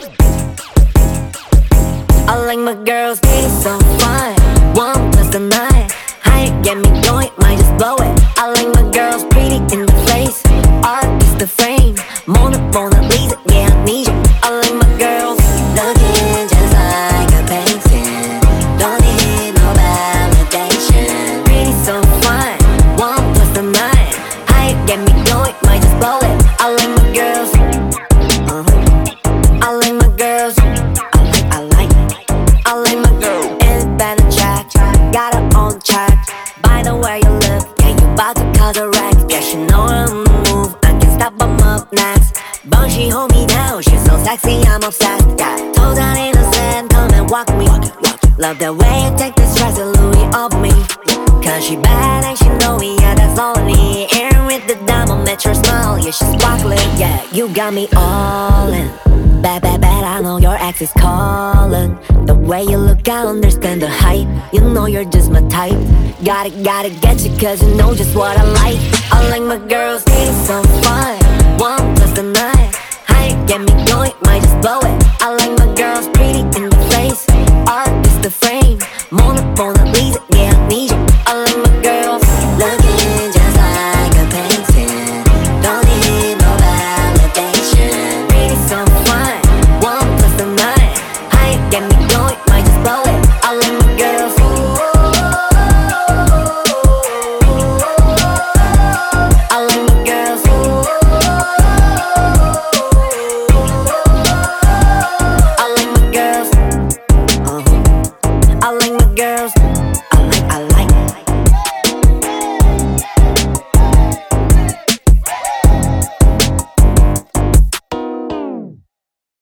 I like my girls getting so fine. 1+9, how you get me going, might just blow it. I like my girls pretty in the face, art is the frame, Mona Lisa, yeah I need you. I like my girls looking just like a painting, don't need no validation. Pretty so fine, 1+9, how you get me going, might just blow it. I like my girls, I like my girls, I like my girl. In better track, got her on track. By the way you look, yeah you bout to cause a wreck. Yeah she know I'm on the move, I can't stop, I'm up next. But she hold me down, she's so sexy, I'm obsessed. Yeah, toes down in the sand, come and walk me. Love the way you take this dress and Louis off me. Cause she bad and she know me, yeah that's all I need. Here with the diamond metro smile, yeah she's sparkling. Yeah, you got me all in. Bad, bad, bad, I know your ex is calling. The way you look, I understand the hype. You know you're just my type. Gotta get you cause you know just what I like. I like my girls getting so fine. 1+9, how you get me going, might just blow it. I like my girls pretty in the face, art is the frame, Mona